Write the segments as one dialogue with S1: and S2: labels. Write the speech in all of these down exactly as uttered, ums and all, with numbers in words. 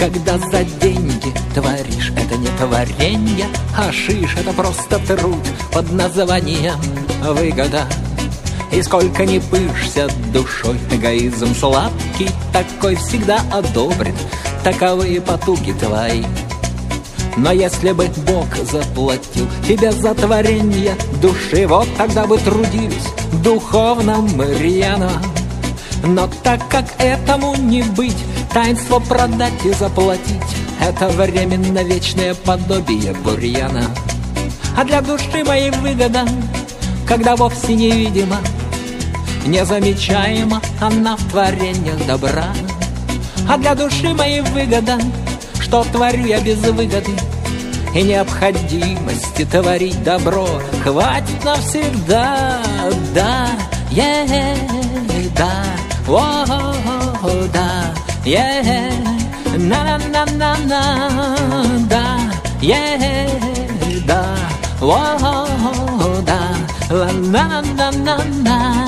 S1: Когда за деньги творишь, это не творенье, а шиш, это просто труд под названием выгода. И сколько ни пышься душой, эгоизм сладкий такой всегда одобрит таковые потуги твои. Но если бы Бог заплатил тебе за творенье души, вот тогда бы трудились духовно мы рьяно. Но так как этому не быть, таинство продать и заплатить — это временно вечное подобие бурьяна. А для души моей выгода, когда вовсе невидима, незамечаема она в творениях добра. А для души моей выгода, что творю я без выгоды и необходимости творить добро. Хватит навсегда, да, е, да, о, да, е, на-на-на-на-на, да, е, да, о, да, ла-на-на-на-на.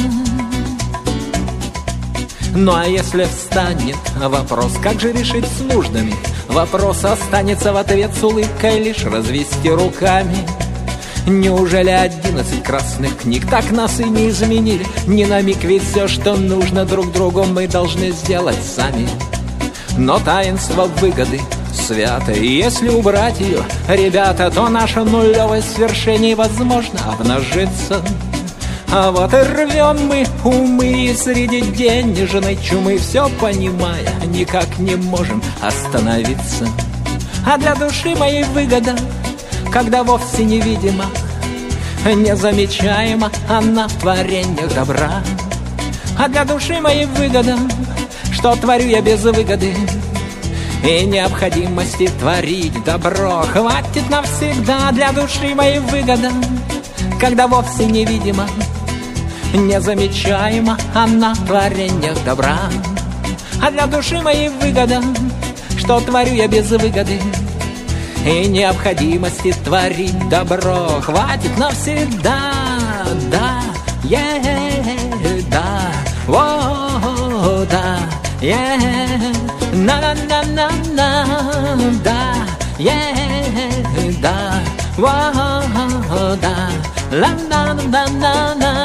S1: Ну а если встанет вопрос, как же решить с нуждами, вопрос останется в ответ с улыбкой лишь развести руками. Неужели одиннадцать красных книг так нас и не изменили? Ни на миг, ведь все, что нужно друг другу, мы должны сделать сами. Но таинство выгоды свято, и если убрать ее, ребята, то наше нулевое свершение возможно обнажится. А вот и рвем мы умы среди денежной чумы, все понимая, никак не можем остановиться. А для души моей выгода, когда вовсе невидима, незамечаема она в творениях добра. А для души моей выгода, что творю я без выгоды и необходимости творить добро. Хватит навсегда для души моей выгода, когда вовсе невидима, незамечаема она в творениях добра. А для души моей выгода, что творю я без выгоды и необходимости творить добро. Хватит навсегда, да, е, да, о, да, е, на-на-на-на-на, да, е, да, о, да, ла-на-на-на-на,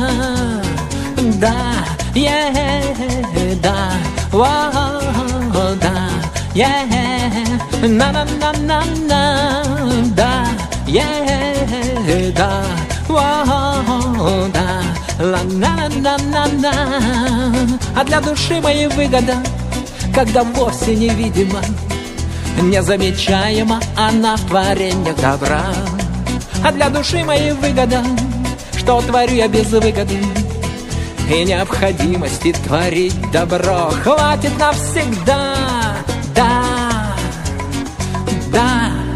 S1: да, е, да, о, да, е, на-на-на-на-на, да, е, да, о, да, ла-на-на-на-на. А для души моей выгода, когда вовсе невидима, незамечаема она в творениях добра. А для души моей выгода, что творю я без выгоды и необходимости творить добро. Хватит навсегда, да, да.